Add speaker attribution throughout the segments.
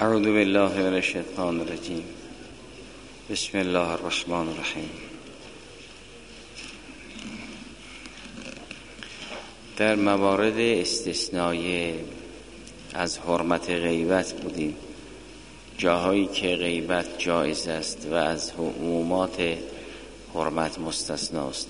Speaker 1: اعوذ بالله من الشیطان الرجیم. بسم الله الرحمن الرحیم. در موارد استثنایی از حرمت غیبت بودیم، جاهایی که غیبت جایز است و از عمومات حرمت مستثناست.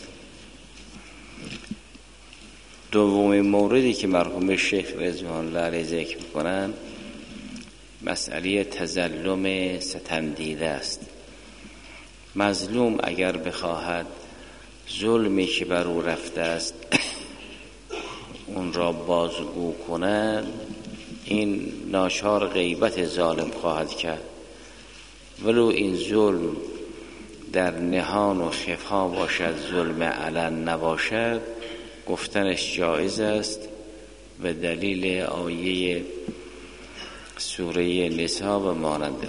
Speaker 1: دومین موردی که مرحوم شیخ رضوان الله علیه ذکر می‌کنند مسئله تظلم ستم دیده است. مظلوم اگر بخواهد ظلمی که بر او رفته است اون را بازگو کند، این ناچار غیبت ظالم خواهد کرد، ولو این ظلم در نهان و خفا باشد، ظلم علن نباشد، گفتنش جایز است و دلیل آیه سوره نساء و ماننده.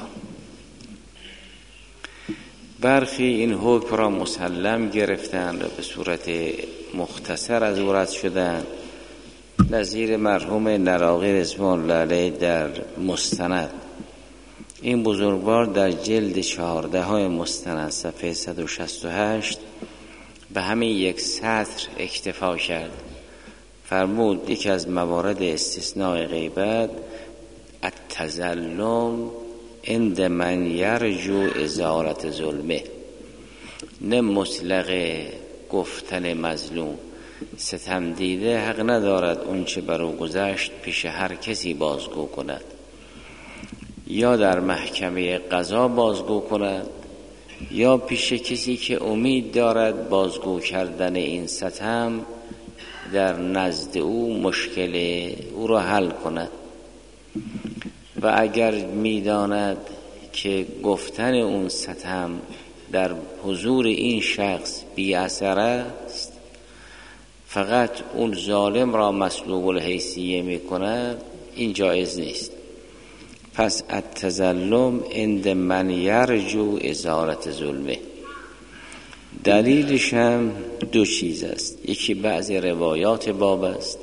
Speaker 1: برخی این حکم را مسلم گرفتند و به صورت مختصر از او رد شدند، نظیر مرحوم نراقی رضوان الله علیه در مستند. این بزرگوار در جلد 14 مستند صفحه 168 به همین یک سطر اکتفا کرد. فرمود یکی از موارد استثناء غیبت التظلم عند من یرجو ازالت ظلمه، نه مطلق گفتن مظلوم. ستم دیده حق ندارد اون چه بر او گذشت پیش هر کسی بازگو کند، یا در محکمه قضا بازگو کند یا پیش کسی که امید دارد بازگو کردن این ستم در نزد او مشکل او را حل کند. و اگر میداند که گفتن اون ستم در حضور این شخص بی اثر است، فقط اون ظالم را مسلوب الحیثیه می کند، این جایز نیست. پس التظلم عند من یرجو ازالت ظلمه. دلیلش هم دو چیز است، یکی بعضی روایات باب است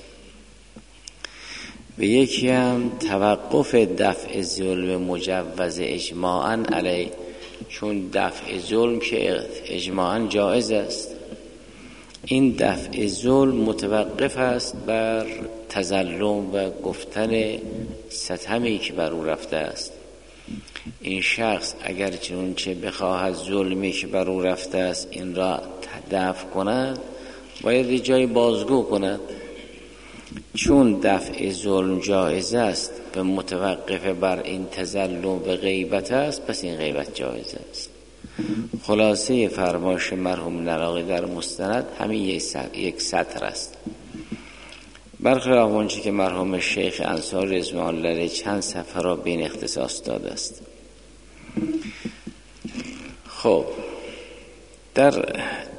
Speaker 1: و یکی هم توقف دفع ظلم مجوز اجماعاً علیه، چون دفع ظلم که اجماعاً جایز است، این دفع ظلم متوقف است بر تظلم و گفتن ستمی که بر او رفته است. این شخص اگر چنانچه بخواهد ظلمی که بر او رفته است این را دفع کند، باید جای بازگو کند. چون دفع ظلم جایز است و متوقف بر این تظلم و غیبت است، پس این غیبت جایز است. خلاصه فرمایش مرحوم نراقی در مستند همین یک سطر است، برخلاف آنچه که مرحوم شیخ انصاری رضوان الله علیه چند صفحه را بین اختصاص داده است. خب در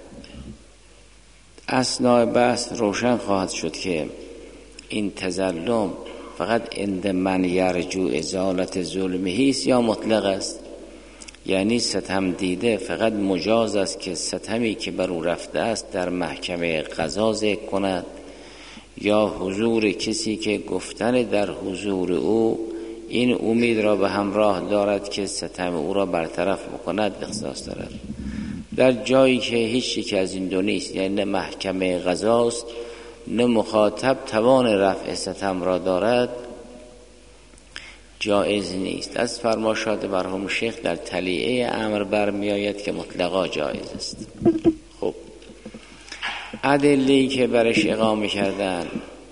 Speaker 1: اثناء بحث روشن خواهد شد که این تظلم فقط عند من یرجو ازالت ظلمه است یا مطلق است. یعنی ستم دیده فقط مجاز است که ستمی که بر او رفته است در محکمه قضا ذکر کند، یا حضور کسی که گفتن در حضور او این امید را به همراه دارد که ستم او را برطرف بکند اختصاص دارد. در جایی که هیچ یک از این دو نیست، یعنی نه محکمه قضاست نه مخاطب توان رفع ستم را دارد، جایز نیست. از فرمایشات مرحوم شیخ در تلیعه امر برمی آید که مطلقا جایز است. خب ادله‌ای که برش اقامه کردن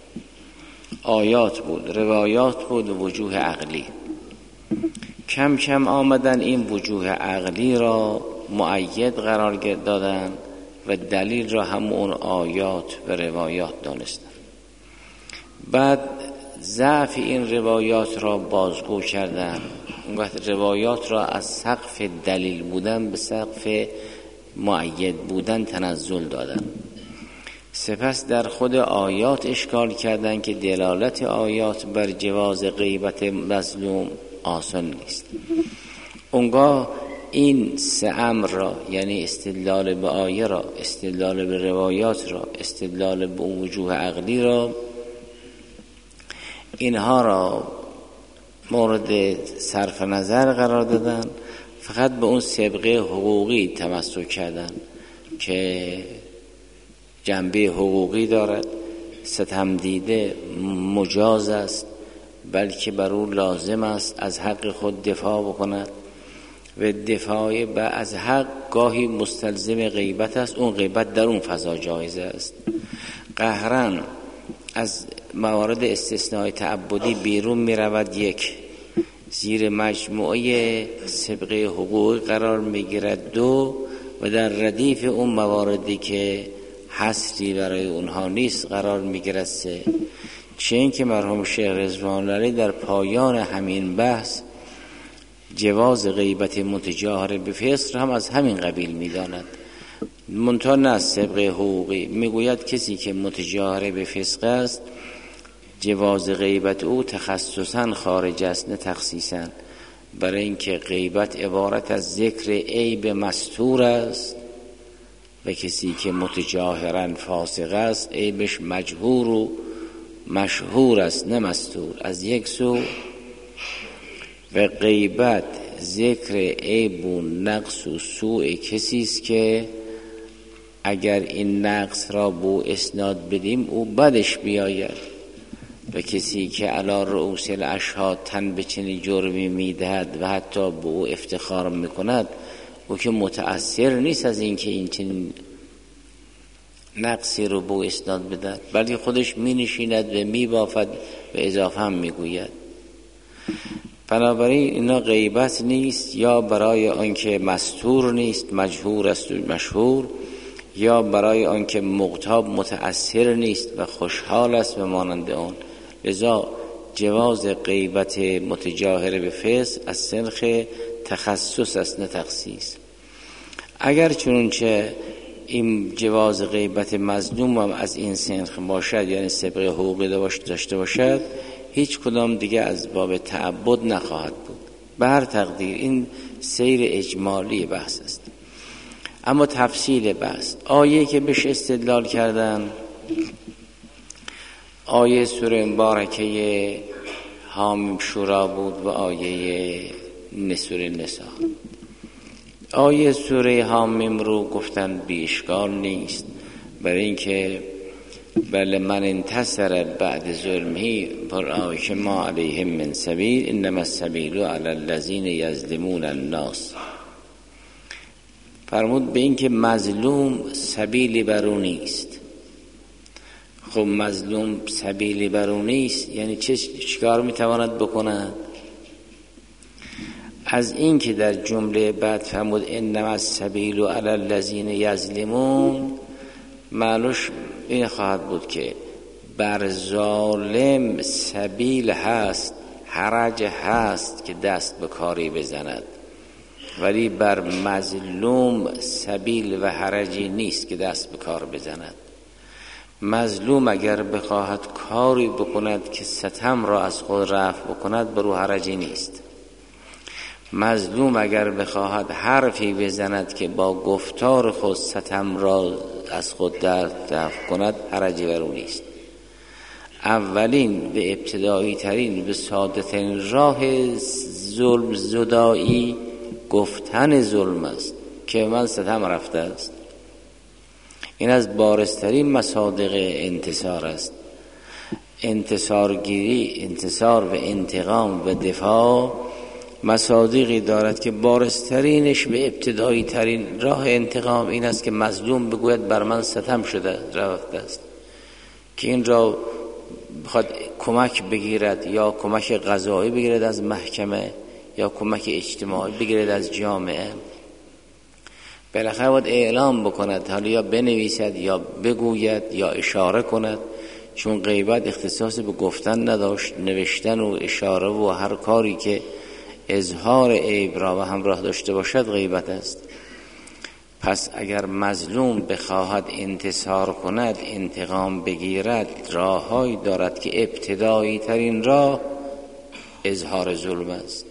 Speaker 1: آیات بود، روایات بود و وجوه عقلی. کم کم آمدن این وجوه عقلی را مؤید قرار دادن و دلیل را همون آیات و روایات دانستن. بعد ضعف این روایات را بازگو کردن، اون وقت روایات را از سقف دلیل بودن به سقف مؤید بودن تنزل دادن. سپس در خود آیات اشکال کردن که دلالت آیات بر جواز غیبت مظلوم آسان نیست. اونگاه این سه امر را، یعنی استدلال به آیه را، استدلال به روایات را، استدلال به وجوه عقلی را، اینها را مورد صرف نظر قرار دادن، فقط به اون سابقه حقوقی تمسک کردن که جنبه حقوقی دارد، ستم دیده مجاز است، بلکه بر او لازم است از حق خود دفاع بکند و دفاع از حق گاهی مستلزم غیبت است. اون غیبت در اون فضا جایز است. قهرن از موارد استثناء تعبدی بیرون می رود، یک زیر مجموعه سابقه حقوقی قرار می گیرد، دو و در ردیف اون مواردی که حصری برای اونها نیست قرار می گیرد، سه چون که مرحوم شیخ رضوان الله در پایان همین بحث جواز غیبت متجاهر به فسق هم از همین قبیل می داند، منتها نه سابقه حقوقی. می گوید کسی که متجاهر به فسق است جواز غیبت او تخصصاً خارج است نه تخصیصاً، برای اینکه غیبت عبارت از ذکر عیب مستور است و کسی که متجاهراً فاسق است عیبش مجهور و مشهور است نه مستور از یک سو، و غیبت ذکر عیب و نقص و سوء کسی است که اگر این نقص را بو اسناد بدیم او بدش بیاید، و کسی که علی رؤوس الاشهاد تن به چنین جرمی میدهد و حتی به او افتخار میکند، او که متأثر نیست از اینکه این چنین نقصی رو بو اسناد بدهد، بلکه خودش مینشیند و میبافد و اضافه هم میگوید. بنابراین اینا غیبت نیست، یا برای آنکه مستور نیست مجهور است و مشهور، یا برای آنکه مغتاب متأثر نیست و خوشحال است و مانند آن. لذا جواز غیبت متجاهر به فسق از سنخ تخصص است نه تخصیص. اگر چنانچه این جواز غیبت مظلوم هم از این سنخ باشد، یعنی سابقه حقوقی داشته باشد، هیچ کدام دیگه از باب تعبد نخواهد بود. به هر تقدیر این سیر اجمالی بحث است. اما تفصیل بحث، آیه که بهش استدلال کردن آیه سوره مبارکه حامیم شورا بود و آیه سوره نساء. آیه سوره حامیم رو گفتن بی اشکال نیست، برای اینکه بل من انتصر بعد ظلمه فرآیک ما علیهم من سبیل انما السبیل علی الذین یظلمون الناس. فرمود به اینکه مظلوم سبیلی بر او نیست. خب مظلوم سبیلی بر او نیست یعنی چیکار میتواند بکند؟ از این که در جمله بعد فرمود انما السبیل علی الذین یظلمون، معنیش این خواهد بود که بر ظالم سبیل هست، حرج هست که دست به کاری بزند، ولی بر مظلوم سبیل و حرجی نیست که دست به کار بزند. مظلوم اگر بخواهد کاری بکند که ستم را از خود رفع بکند بر او حرجی نیست. مظلوم اگر بخواهد حرفی بزند که با گفتار خود ستم را از خود دفع کند حرجی بر او نیست. اولین و ابتدایی ترین و ساده ترین راه ظلم زدایی گفتن ظلم است که من ستم رفته است. این از بارزترین مصادیق انتصار است. انتصارگیری، انتصار و انتقام و دفاع مصادیقی دارد که بارزترینش و ابتدایی ترین راه انتقام این است که مظلوم بگوید بر من ستم شده رفته است، که این را بخواد کمک بگیرد یا کمک قضایی بگیرد از محکمه یا کمک اجتماعی بگیرد از جامعه، بالاخره باید اعلام بکند، حالا یا بنویسد یا بگوید یا اشاره کند، چون غیبت اختصاص به گفتن نداشت، نوشتن و اشاره و هر کاری که اظهار عیب را و همراه داشته باشد غیبت است. پس اگر مظلوم بخواهد انتصار کند، انتقام بگیرد، راههایی دارد که ابتدایی ترین راه اظهار ظلم است،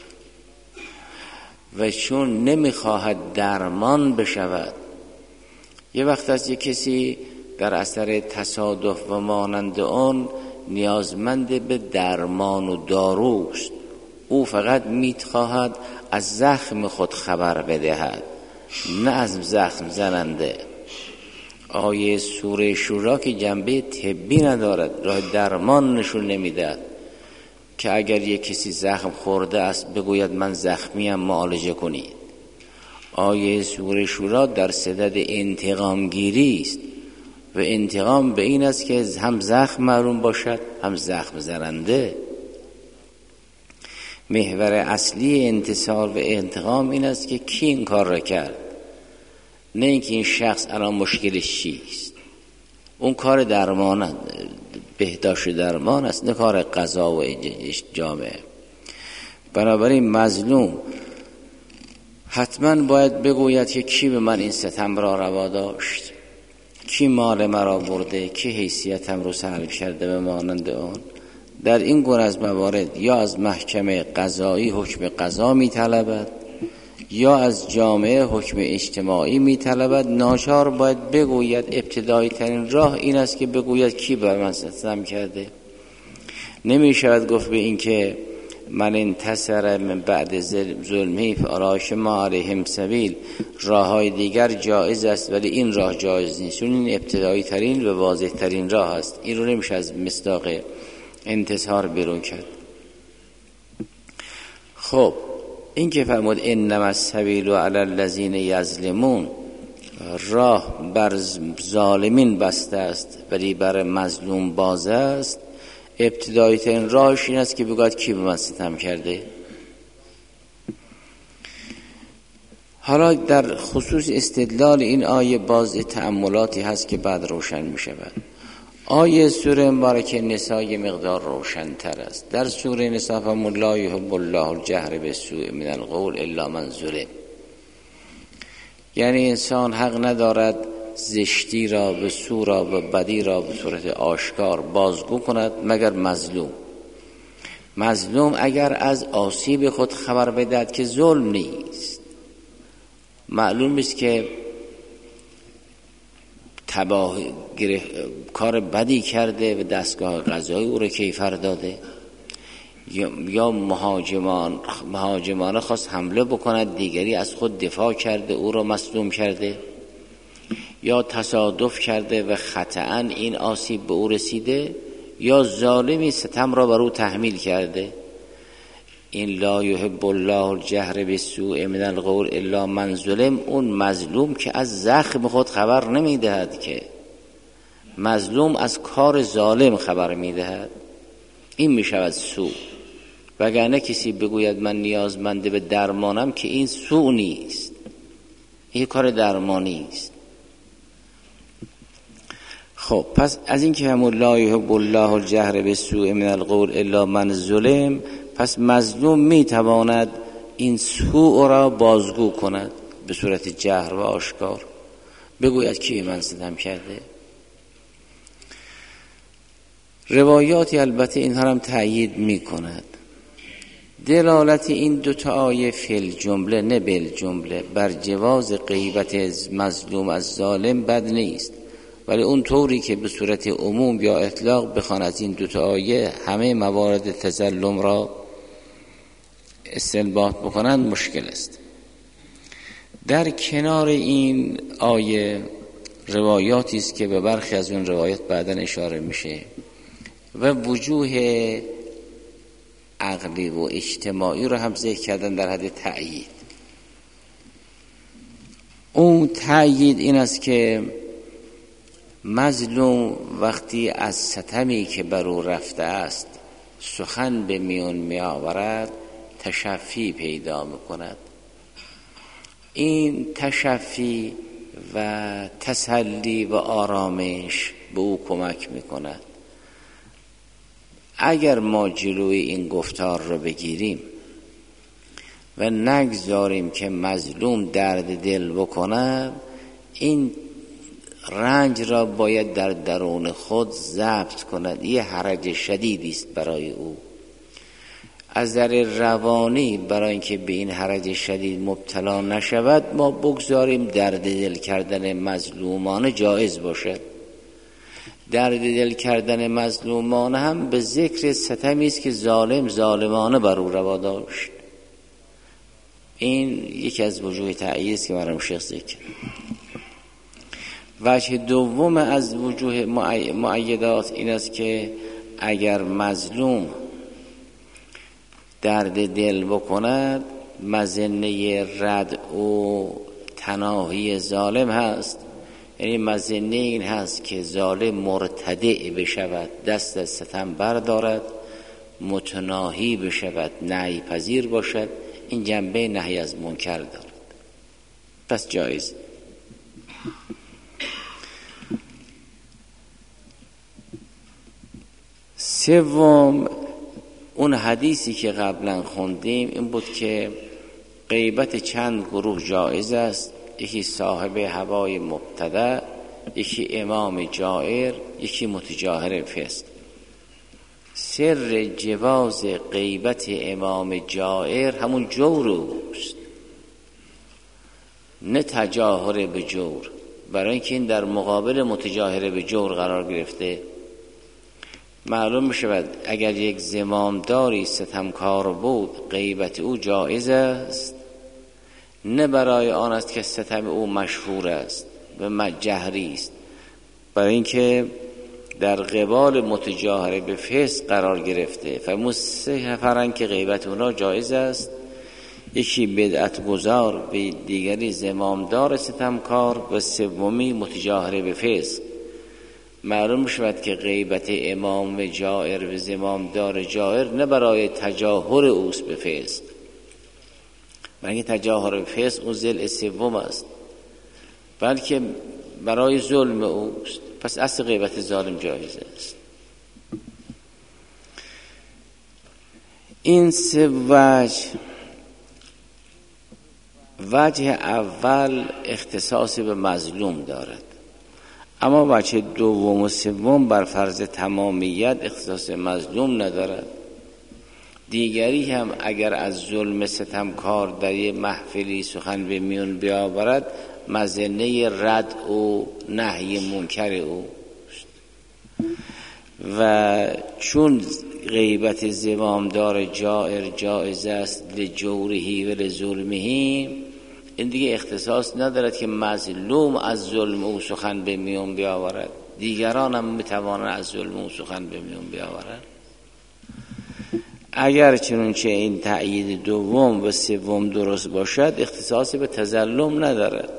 Speaker 1: و چون نمیخواهد درمان بشود. یه وقت از یک کسی در اثر تصادف و مانند آن نیازمند به درمان و داروست، او فقط میخواهد از زخم خود خبر بدهد، نه از زخم زننده. آیه سوره شورا که جنبه طبی ندارد، راه درمان نشون نمیدهد که اگر یک کسی زخم خورده است بگوید من زخمیم معالجه کنید. آیه سوره شورا در صدد انتقام گیری است و انتقام به این است که هم زخم معلوم باشد هم زخم زننده. محور اصلی انتصار و انتقام این است که کی این کار را کرد، نه اینکه این شخص الان مشکلش چیست. اون کار درمان، بهداشت درمان است، نه کار قضا و جامعه. بنابراین مظلوم حتما باید بگوید که کی به من این ستم را روا داشت، کی مال مرا برده، کی حیثیتم رو سلب کرده به مانند آن. در این گونه از موارد یا از محکمه قضایی حکم قضا می طلبد یا از جامعه حکم اجتماعی می طلبد. ناچار باید بگوید، ابتدایی ترین راه این است که بگوید کی بر من ستم کرده. نمی شود گفت به این که من انتصر من بعد ظلمی فاولئک ما علیهم سبیل. راه های دیگر جایز است ولی این راه جایز نیست، چون این ابتدایی ترین و واضح ترین راه است. این رو نمیشه از مصداق انتصار بیرون کرد. خب این که فرمود انما السبیل علی الذین یظلمون، راه بر ظالمین بسته است ولی بر مظلوم باز است. ابتدایی ترین راهش این است که بگوید کی به من ستم کرده. حالا در خصوص استدلال این آیه باز تأملاتی هست که بعد روشن می شود. آیه سوره مبارکه نساء یه مقدار روشن تر است. در سوره نساء فرمود لا یحب الله الجهر بالسوء من القول الا من ظلم. یعنی انسان حق ندارد زشتی را به سو را و بدی را به صورت آشکار بازگو کند مگر مظلوم. مظلوم اگر از آسیب خود خبر بدهد که ظلم نیست، معلوم است که کار بدی کرده و دستگاه قضایی او را کیفر داده، یا مهاجمانه خواست حمله بکند دیگری از خود دفاع کرده او را مظلوم کرده، یا تصادف کرده و خطأً این آسیب به او رسیده، یا ظالمی ستم را بر او تحمیل کرده. این لا یحب الله الجهر بالسوء من القول الا من ظلم، اون مظلوم که از زخم خود خبر نمیدهد، که مظلوم از کار ظالم خبر میدهد، این میشود سوء. وگرنه کسی بگوید من نیازمنده به درمانم که این سوء نیست، این کار درمانی است. خب پس از این که همون لا یحب الله الجهر بالسوء من القول الا من ظلم، پس مظلوم میتواند این سوء را بازگو کند به صورت جهر و آشکار، بگوید کی من ستم کرده. روایاتی البته اینها هم تأیید میکند. دلالت این دوتا آیه فی الجمله نه بالجمله بر جواز غیبت مظلوم از ظالم بد نیست، ولی اون طوری که به صورت عموم یا اطلاق بخوان از این دوتا آیه همه موارد تظلم را استنباط بکنند مشکل است. در کنار این آیه روایاتی است که به برخی از اون روایات بعداً اشاره میشه و وجوه عقلی و اجتماعی رو هم ذکر کردن در حد تأیید. اون تأیید این است که مظلوم وقتی از ستمی که بر او رفته است سخن به میون می آورد تشفی پیدا میکند. این تشفی و تسلی و آرامش به او کمک میکند. اگر ما جلوی این گفتار رو بگیریم و نگذاریم که مظلوم درد دل بکند، این رنج را باید در درون خود ضبط کند. یه حرج شدیدی است برای او. از نظر روانی برای اینکه به این حرج شدید مبتلا نشود ما بگذاریم درد دل کردن مظلومانه جایز باشد. درد دل کردن مظلومان هم به ذکر ستمی است که ظالمانه بر او روا داشت. این یکی از وجوه تأیید است که مرحوم شیخ ذکر. وجه دوم از وجوه مؤیدات این است که اگر مظلوم درد دل بکند مظنه رد و تناهی ظالم هست، یعنی مظنه این هست که ظالم مرتدع بشود، دست از ستم بردارد، متناهی بشود، نهی پذیر باشد. این جنبه نهی از منکر دارد، پس جایز. سوم، اون حدیثی که قبلا خوندیم این بود که غیبت چند گروه جایز است. یکی صاحب هوای مبتدع، یکی امام جائر، یکی متجاهر فسق. سر جواز غیبت امام جائر همون جور اوست، نه تجاهر به جور، برای اینکه این در مقابل متجاهر به جور قرار گرفته. معلوم میشود اگر یک زمامداری ستمکار بود غیبت او جایز است، نه برای آن است که ستم او مشهور است و جهری است، برای اینکه در قبال متجاهر به فسق قرار گرفته. فرمود 3 نفرن که غیبت اونا جایز است، یکی بدعت گذار، به دیگری زمامدار ستمکار و سومی متجاهر به فسق. معلوم شود که غیبت امام جائر و زمامدار جائر نه برای تجاهر اوست به فسق، بلکه تجاهر به فسق او ضلع سوم است، بلکه برای ظلم اوست. پس اصل غیبت ظالم جایز است. این 3 وجه اول اختصاص به مظلوم دارد، اما وجه دوم و سوم بر فرض تمامیت اختصاص مظلوم ندارد. دیگری هم اگر از ظلم ستمکار در یه محفلی سخن به میون بیاورد مظنه رد و نهی منکر او، و چون غیبت زمامدار جائر جایز است لجورهی و لظلمهی، این دیگه اختصاص ندارد که مظلوم از ظلم او سخن به میون بیاورد، دیگران هم میتوانند از ظلم او سخن به میون بیاورد. اگر چنانچه این تأیید دوم و سوم درست باشد اختصاصی به تظلم ندارد.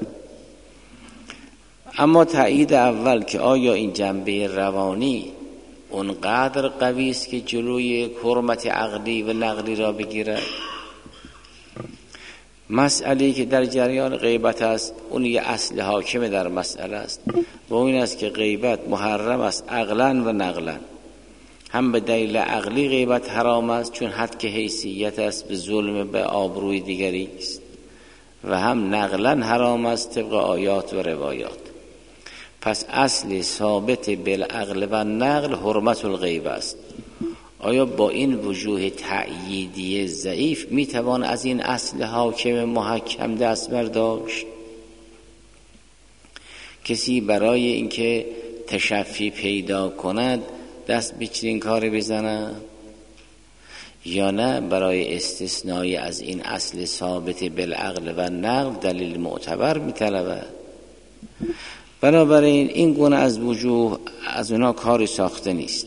Speaker 1: اما تأیید اول که آیا این جنبه روانی اونقدر قوی است که جلوی حرمت عقلی و نقلی را بگیرد. مسئله‌ای که در جریان غیبت است اون یه اصل حاکم در مسئله است و این است که غیبت محرم است عقلا و نقلا. هم به دلیل عقلی غیبت حرام است چون حد که حیثیت است به ظلم به آبروی دیگری است، و هم نقلا حرام است طبق آیات و روایات. پس اصل ثابت بالعقل و نقل حرمت الغیبه است. آیا با این وجوه تأییدی ضعیف میتوان از این اصل حاکم محکم دست برداشت؟ کسی برای اینکه تشفی پیدا کند دست به چنین کاری بزنه، یا نه برای استثنایی از این اصل ثابت بالعقل و نقل دلیل معتبر میطلبه؟ بنابراین این گونه از وجوه از اونا کاری ساخته نیست.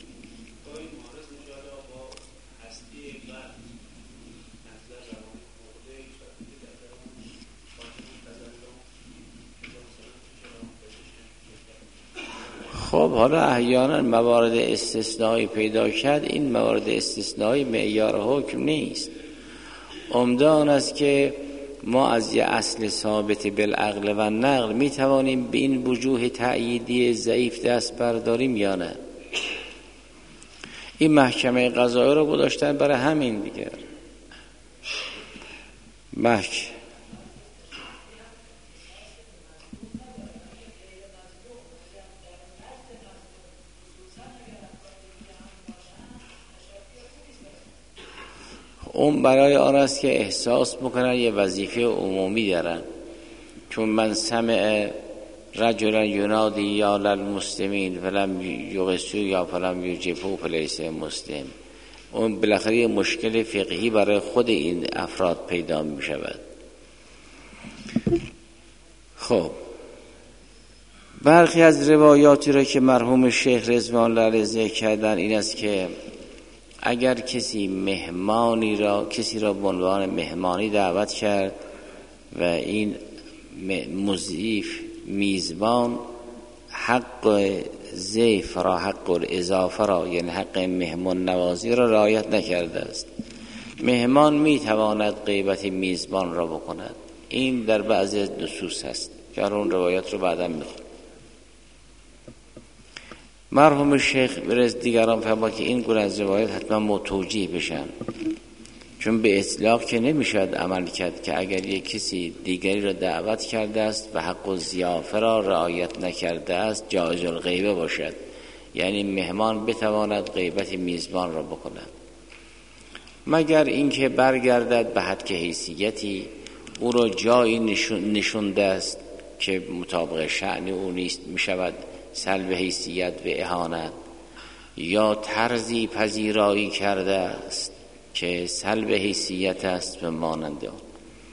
Speaker 1: خب حالا احیانا موارد استثنایی پیدا کرد، این موارد استثنایی معیار حکم نیست. عمده آن است که ما از یه اصل ثابت بالعقل و نقل می توانیم به این وجوه تأییدی ضعیف دست برداریم یا نه. این محکمه قضایی رو گذاشتن برای همین دیگر. اون برای آن است که احساس میکنن یه وظیفه عمومی دارن، چون من سمع رجلا ینادی یا للمسلمین فلم یغسو یا فلم یجبو فلیس مسلم. اون بالاخره یه مشکل فقهی برای خود این افراد پیدا می شود. خب برخی از روایاتی را که مرحوم شیخ رضوان الله علیه ذکر کردن این است که اگر کسی را به عنوان مهمانی دعوت کرد و این مضیف میزبان حق ضیف را، حق الاضافه را، یعنی حق مهمان نوازی را رعایت نکرده است، مهمان میتواند غیبت میزبان را بکند. این در بعضی از نصوص هست که اون روایت رو بعدا میخونم. مرحوم شیخ برز دیگران فرمود که این گونه از روایت حتما متوجیه بشن، چون به اطلاق که نمیشد عمل کرد که اگر یک کسی دیگری را دعوت کرده است و حق الضیافه را رعایت نکرده است جایز الغیبه باشد، یعنی مهمان بتواند غیبت میزبان را بکند، مگر اینکه برگردد به حد که حیثیتی او را جایی نشونده است که مطابق شأن او نیست، میشود سلب حیثیت و اهانت، یا طرزی پذیرایی کرده است که سلب حیثیت است و مانند آن.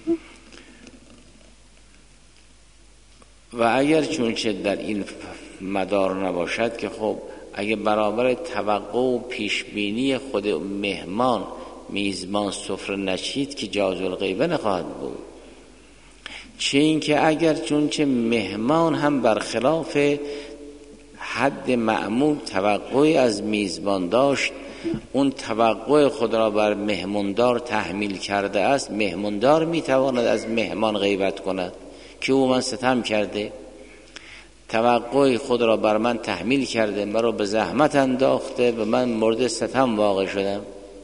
Speaker 1: و اگر چونچه در این مدار نباشد که خب اگر برابر توقع و پیشبینی خود مهمان میزبان سفره نچید که جایز الغیبه نخواهد بود، چه این که اگر چونچه مهمان هم برخلاف حد معمول توقعی از میزبان داشت، اون توقع خود را بر مهماندار تحمیل کرده است، مهماندار میتواند از مهمان غیبت کند که او من ستم کرده، توقع خود را بر من تحمیل کرده، مرا به زحمت انداخته و من مورد ستم واقع شدم.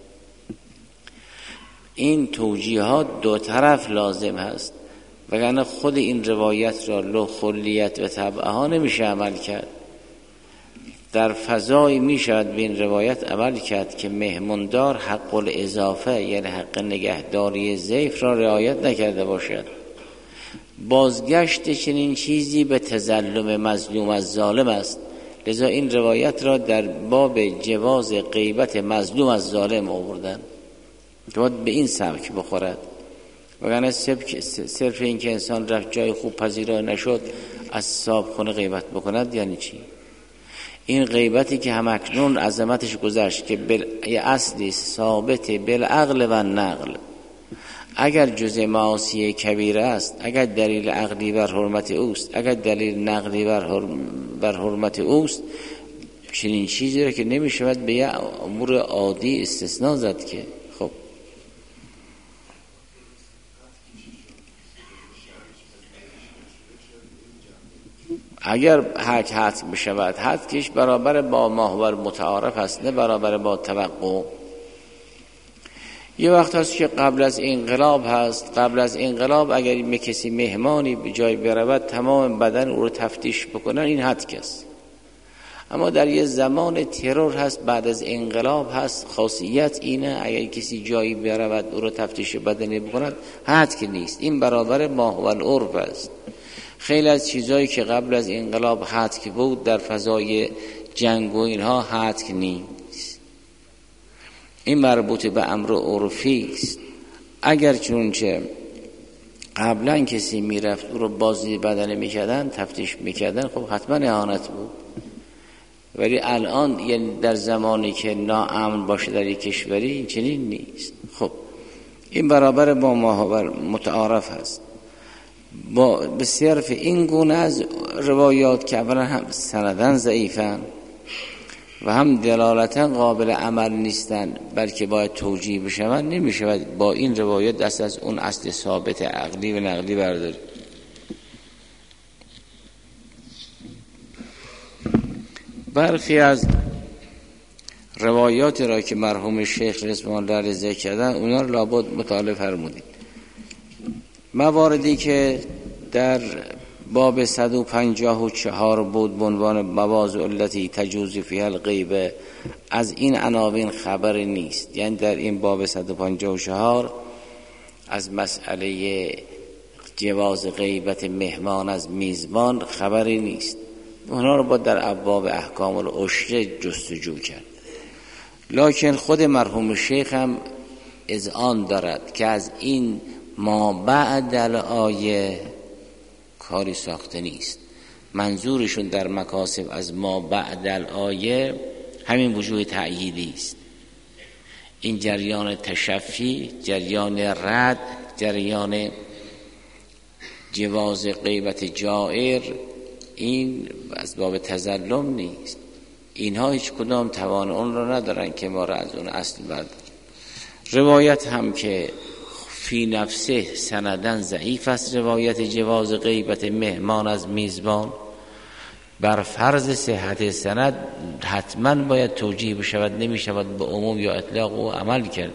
Speaker 1: این توجیهات دو طرف لازم هست، وگرنه خود این روایت را له خلیت و تبعها نمیشه عمل کرد. در فضایی می شود به این روایت عمل کرد که مهماندار حق الاضافه یعنی حق نگهداری ضیف را رعایت نکرده باشد. بازگشت چنین چیزی به تظلم مظلوم از ظالم است، لذا این روایت را در باب جواز غیبت مظلوم از ظالم آوردن که باید به این سبک بخورد، وگرنه صرف این که انسان رفت جای خوب پذیرا نشد از صاحب خونه غیبت بکند یعنی چی؟ این غیبتی که همکنون عظمتش گذشت که اصلی ثابت بالعقل و نقل، اگر جزء معاصی کبیره است، اگر دلیل عقلی بر حرمت اوست، اگر دلیل نقلی بر حرمت اوست، چنین چیزی را که نمیشود به یه امور عادی استثناء زد که خب اگر حد بشود، حد کش برابر با محور متعارف است نه برابر با توقع. یه وقت هست که قبل از انقلاب هست، قبل از انقلاب اگر کسی مهمانی به جای برود تمام بدن او رو تفتیش بکنن، این حد کس. اما در یه زمان ترور هست، بعد از انقلاب هست، خاصیت اینه اگر کسی جایی برود او رو تفتیش بدنی بکند حد که نیست، این برابر محور عرف است. خیلی از چیزایی که قبل از انقلاب حد بود در فضای جنگ و اینها حد نیست، این مربوط به امر عرفی است. اگر چونچه قبلا کسی میرفت او رو بازدید بدنه میکردن، تفتیش میکردن، خب حتما اهانت بود. ولی الان یعنی در زمانی که ناامن باشه در یک کشوری این چنین نیست. خب این برابر با محور متعارف هست. به صرف این گونه از روایات که اولا هم سندن ضعیفن و هم دلالتا قابل عمل نیستن بلکه باید توجیه بشوند، نمیشود با این روایت دست از اون اصل ثابت عقلی و نقلی بردارید. برخی از روایات را که مرحوم شیخ رضوان الله علیه ذکر کردن اونا رو لابد مطالعه فرمودید. مواردی که در باب 154 بود به عنوان مواضع التي تجوز فيها الغیبه، از این عناوین خبر نیست. یعنی در این باب 154 از مسئله جواز غیبت مهمان از میزبان خبری نیست. اونا رو با در ابواب احکام العشره جستجو کرد. لکن خود مرحوم شیخ هم اذعان دارد که از این ما بعد الآیه کاری ساخته نیست. منظورشون در مکاسب از ما بعد الآیه همین وجوه تأییدی است. این جریان تشفی، جریان رد، جریان جواز غیبت جائر، این از باب تظلم نیست. اینها هیچ کدام توان اون رو ندارن که ما را از اون اصل بردارن. روایت هم که فی نفسه سندن ضعیف است. روایت جواز غیبت مهمان از میزبان بر فرض صحت سند حتما باید توجیه بشود، نمی شود به عموم یا اطلاق او عمل کرد.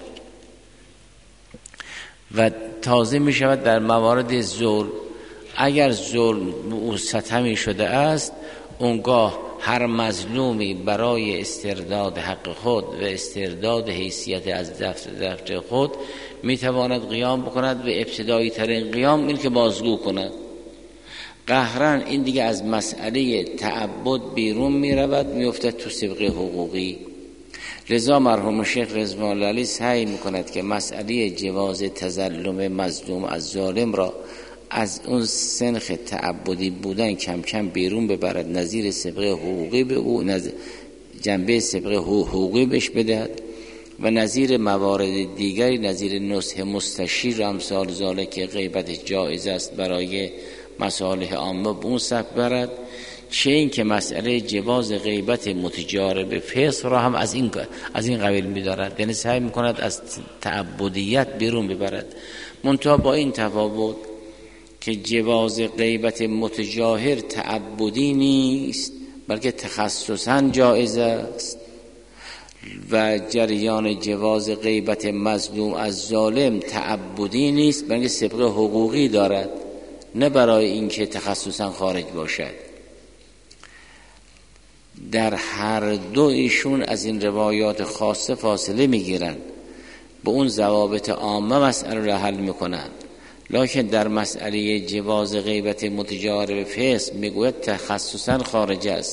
Speaker 1: و تازه می شود در موارد ظلم، اگر ظلم او ستمی شده است، اونگاه هر مظلومی برای استرداد حق خود و استرداد حیثیت از دفتر خود میتواند قیام بکند و ابتدایی ترین قیام این که بازگو کند. قهرن این دیگه از مسئله تعبد بیرون میرود، میافتد تو سبقه حقوقی. لذا مرحوم شیخ رضوان الله علیه سعی میکند که مسئله جواز تظلم مظلوم از ظالم را از اون سنخ تعبدی بودن کم کم بیرون ببرد، نظیر سبقه حقوقی به او، جنبه سبقه حقوقی بهش بدهد و نظیر موارد دیگری، نظیر نصح مستشیر و امثال ذالک که غیبت جایز است برای مصالح عامه به اون سبک برد. چه این که مسئله جواز غیبت متجار به فسق را هم از این قبیل می‌دارد، یعنی سعی می‌کند از تعبدیت بیرون ببرد، منتها با این تفاوت که جواز غیبت متجاهر تعبدی نیست بلکه تخصصاً جایز است و جریان جواز غیبت مظلوم از ظالم تعبدی نیست بلکه سبقه حقوقی دارد، نه برای اینکه تخصصاً خارج باشد. در هر دو ایشون از این روایات خاصه فاصله میگیرند، به اون ضوابط عامه مسئله را حل میکنند. لکن در مسئله جواز غیبت متجار به فسق میگوید تخصصاً خارج است،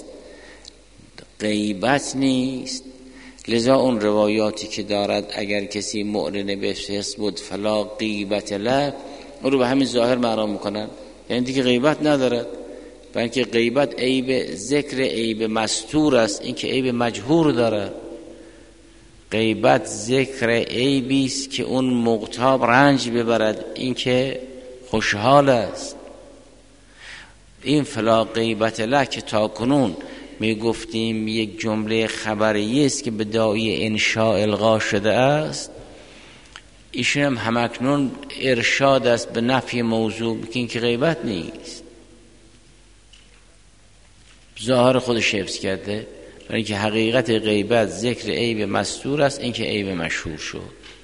Speaker 1: غیبت نیست. لذا اون روایاتی که دارد اگر کسی معلن به فسق بود فلا غیبت له، اون رو به همین ظاهر معنا میکنن، یعنی دیگه غیبت ندارد، بلکه غیبت عیب ذکر عیب مستور است، این که عیب مجهور دارد. غیبت ذکر عیبی است که اون مغتاب رنج ببرد، این که خوشحال است. این فلا غیبت له که تا کنون می گفتیم یک جمله خبری است که به داعی انشاء الغا شده است، ایشون هم همکنون ارشاد است به نفی موضوع که این که غیبت نیست، ظاهر خودش حفظ کرده، برای اینکه حقیقت غیبت ذکر عیب مستور است، این که عیب مشهور شد.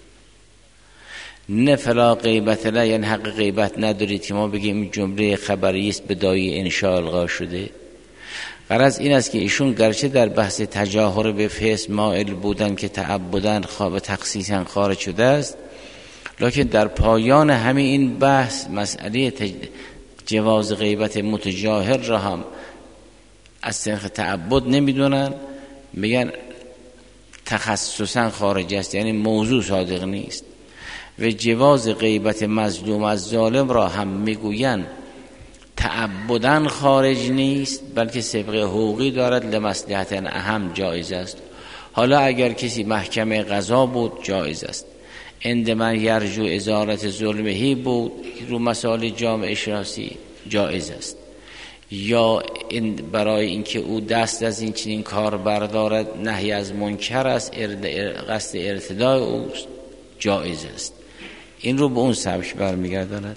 Speaker 1: نه فلا غیبت له یعنی حق غیبت ندارید که ما بگیم جمله خبری است به داعی انشاء الغا شده. غرض این است که ایشون گرچه در بحث تجاهر به فسق مائل بودن که تعبداً و تخصیصاً خارج شده است، لکن در پایان همین این بحث مسئله جواز غیبت متجاهر را هم از سنخ تعبد نمیدونن، میگن تخصصاً خارج است، یعنی موضوع صادق نیست. و جواز غیبت مظلوم از ظالم را هم میگوین تعبداً خارج نیست بلکه سبقه حقوقی دارد، لمصلحت اهم جایز است. حالا اگر کسی محکمه قضا بود جایز است، عند من یرجو ازالت ظلمهی بود رو مسائل جامعه شناسی جایز است، یا برای اینکه او دست از این چنین کار بردارد نهی از منکر است، قصد ارتدای اوست، جایز است. این رو به اون سبک برمیگرداند.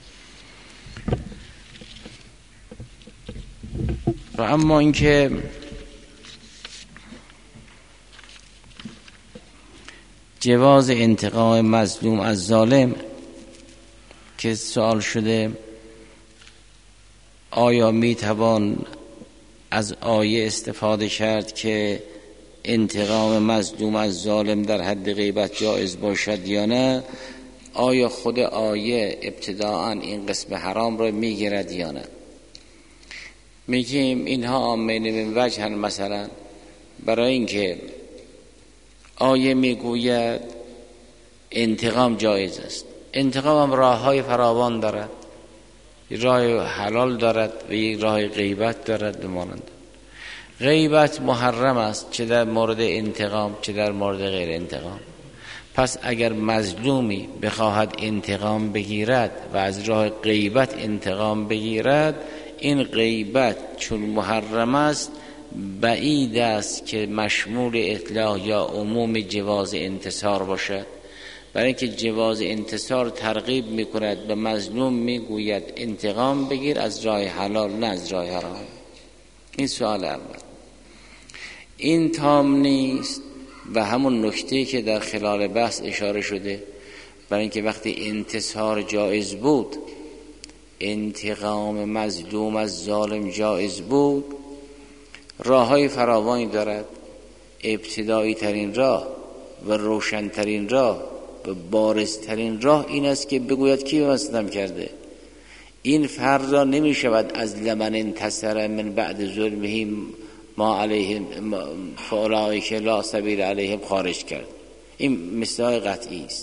Speaker 1: و اما اینکه جواز انتقام مظلوم از ظالم که سوال شده، آیا میتوان از آیه استفاده کرد که انتقام مظلوم از ظالم در حد غیبت جایز باشد یا نه؟ آیا خود آیه ابتداءً این قسم حرام رو میگیرد یا نه؟ میگیم اینها عامین من وجه، مثلا برای اینکه آیه میگوید انتقام جایز است. انتقام هم راه‌های فراوان دارد، راه حلال دارد و یک راه غیبت دارد. بمانند غیبت محرم است، چه در مورد انتقام چه در مورد غیر انتقام. پس اگر مظلومی بخواهد انتقام بگیرد و از راه غیبت انتقام بگیرد، این غیبت چون محرم است بعید است که مشمول اطلاق یا عموم جواز انتصار باشد، برای اینکه جواز انتصار ترغیب میکند به مظلوم، میگوید انتقام بگیر از راه حلال نه از راه حرام. این سوال اول. این تام نیست و همون نکته که در خلال بحث اشاره شده، برای اینکه وقتی انتصار جایز بود، انتقام مظلوم از ظالم جایز بود، راه‌های فراوانی دارد. ابتدایی ترین راه و روشن‌ترین راه و بارزترین راه این است که بگوید کی به من ستم کرده. این فرد را نمی شود از لمن انتصر من بعد ظلمهم ما علیهم فاولئک لا سبیل علیهم خارج کرد. این مثال قطعی است.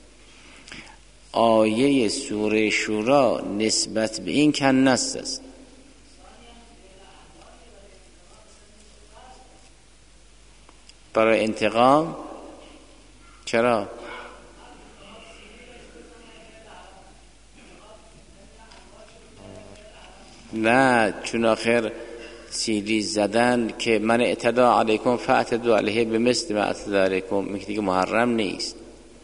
Speaker 1: آیه سوره شورا نسبت به این کنس است. برای انتقام چرا؟ نه، چون آخر سیلی زدن که من اعتدا علیکم فاعتدوا علیه بمثل ما اعتدی علیکم، میگه دیگه محرم نیست.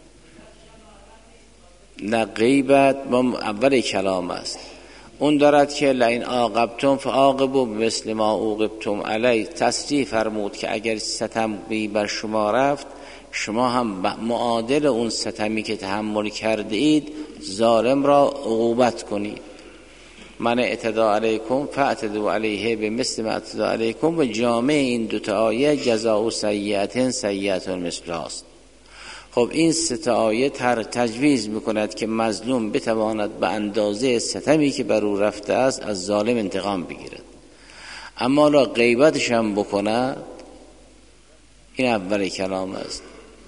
Speaker 1: نه، غیبت با اول کلام است. اون دارد که لئن عاقبتم فعاقبوا بمثل ما عوقبتم علیه. تصریح فرمود که اگر ستم بر شما رفت، شما هم معادل اون ستمی که تحمل کرده اید ظالم را عقوبت کنید. من اعتدا علیکم فاعتدوا علیه بمثل ما اعتدی علیکم. و جامع این دوتا آیه جزاء سیئة سیئة مثلها است. خب این سه تا آیه تجویز میکند که مظلوم بتواند به اندازه ستمی که بر او رفته است از ظالم انتقام بگیرد، اما لا غیبتش هم بکند. این اول کلام است.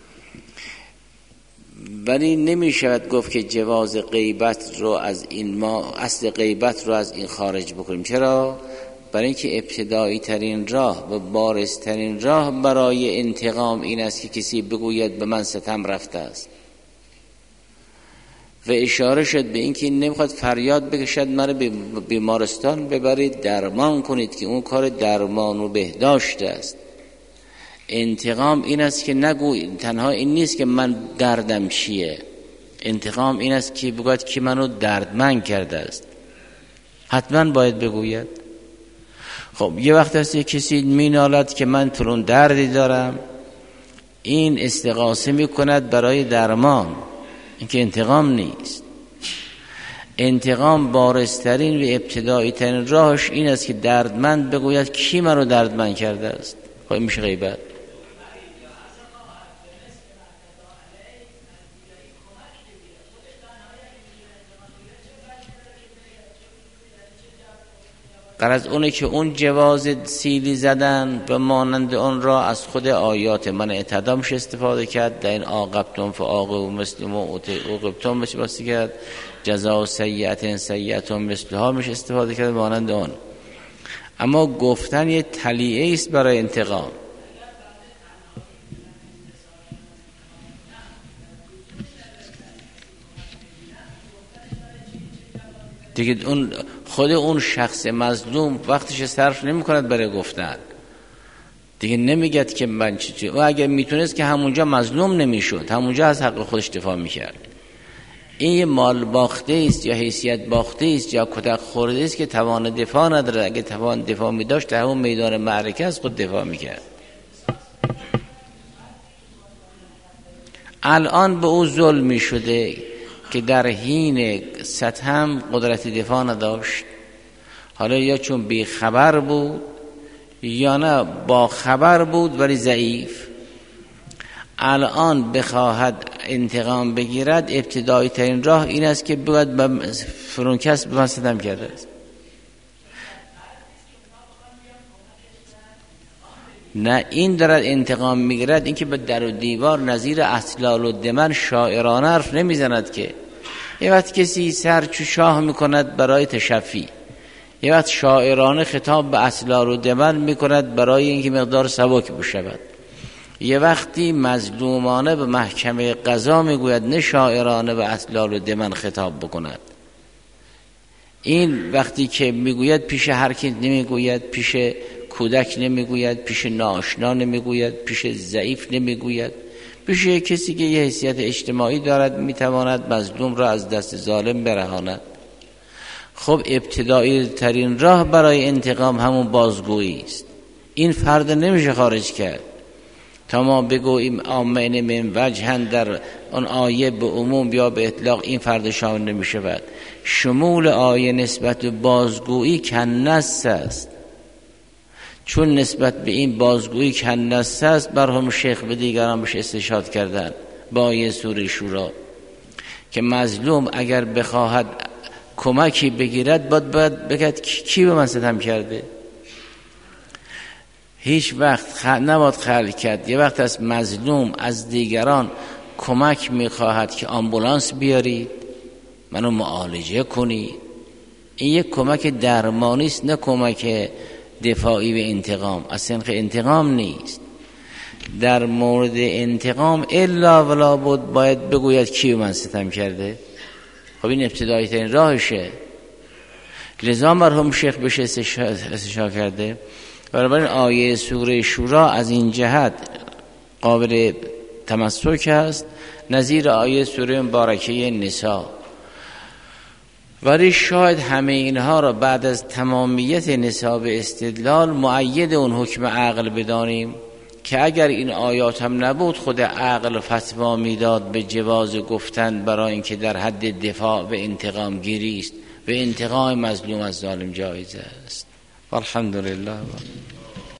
Speaker 1: ولی نمی شود گفت که جواز غیبت رو از این ما اصل غیبت رو از این خارج بکنیم. چرا؟ برای اینکه ابتدایی ترین راه و بارز ترین راه برای انتقام این است که کسی بگوید به من ستم رفته است و اشاره شد به اینکه این نمیخواد فریاد بکشد مرا به بیمارستان ببرید درمان کنید، که اون کار درمان و بهداشت است. انتقام این است که نگوی، تنها این نیست که من دردم چیه، انتقام این است که بگوید که منو دردمند کرده است، حتما باید بگوید. خب یه وقت هست کسی مینالد که من فلان دردی دارم، این استغاثه میکند برای درمان، این که انتقام نیست. انتقام بارزترین و ابتدایی ترین راهش این است که دردمند بگوید کی منو دردمند کرده است. خب این میشه غیبت. غرض اونه که اون جواز سیلی زدن و مانند اون را از خود آیات من اعتدامش استفاده کرد. در این عاقبتم فعاقبوا مثل ما عوقبتم مثل کرد، جزاء سیئة سیئة مثلها میشه استفاده کرد مانند اون. اما گفتن یه تلیعه است برای انتقام. دیگه اون خود اون شخص مظلوم وقتش صرف نمی کند برای گفتن، دیگه نمیگد که من چی. و اگر میتونست که همونجا مظلوم نمیشد، همونجا از حق خودش دفاع میکرد. این یه مال باخته است یا حیثیت باخته است یا کتک خورده است که توان دفاع نداره. اگه توان دفاع میداشت در اون میدان معرکه از خود دفاع میکرد. الان به او ظلمی شده که در حین ستم قدرت دفاع نداشت، حالا یا چون بی خبر بود یا نه با خبر بود ولی ضعیف. الان بخواهد انتقام بگیرد ابتدایی ترین راه این است که باید به فرونکس به من ستم کرده است. نه، این دارد انتقام میگیرد، این که به در و دیوار نظیر اطلال و دمن شاعرانه حرف نمیزند که. یه وقت کسی سر چو شاه میکند برای تشفی، یه وقت شاعرانه خطاب به اطلال و دمن میکند برای اینکه مقدار سبک بشود، یه وقتی مظلومانه به محکمه قضا میگوید، نه شاعرانه به اطلال و دمن خطاب بکند. این وقتی که میگوید پیش هر کی نمیگوید، پیش کودک نمیگوید، پیش ناآشنا نمیگوید، پیش ضعیف نمیگوید، پیش کسی که یه حیثیت اجتماعی دارد میتواند مظلوم را از دست ظالم برهاند. خب ابتدایی ترین راه برای انتقام همون بازگویی است. این فرد نمیشه خارج کرد تا ما بگوییم آمین من وجهن در اون آیه به عموم یا به اطلاق این فرد شامل نمیشه. بعد شمول آیه نسبت به بازگویی کننس است، چون نسبت به این بازگویی کننس است برهم شیخ به دیگران بهش استشهاد کردن با آیه سوره شورا که مظلوم اگر بخواهد کمکی بگیرد باید بگد کی به من ستم کرده. هیچ وقت نباید خلق کرد. یه وقت از مظلوم از دیگران کمک میخواهد که آمبولانس بیارید، منو معالجه کنید، این یک کمک درمانی است، نه کمک دفاعی به انتقام. اصلا انتقام نیست. در مورد انتقام الا ولا بود باید بگوید کی من ستم کرده. خب این ابتدایی ترین راهشه. لذا مرحوم شیخ بهش استشهاد کرده. بنابراین آیه سوره شورا از این جهت قابل تمسک است، نظیر آیه سوره مبارکه نساء. ولی شاید همه اینها را بعد از تمامیت نصاب استدلال مؤید اون حکم عقل بدانیم که اگر این آیات هم نبود خود عقل فتوا میداد به جواز گفتن برای اینکه در حد دفاع به انتقام گیری است، به انتقام مظلوم از ظالم جایز است. والحمدلله.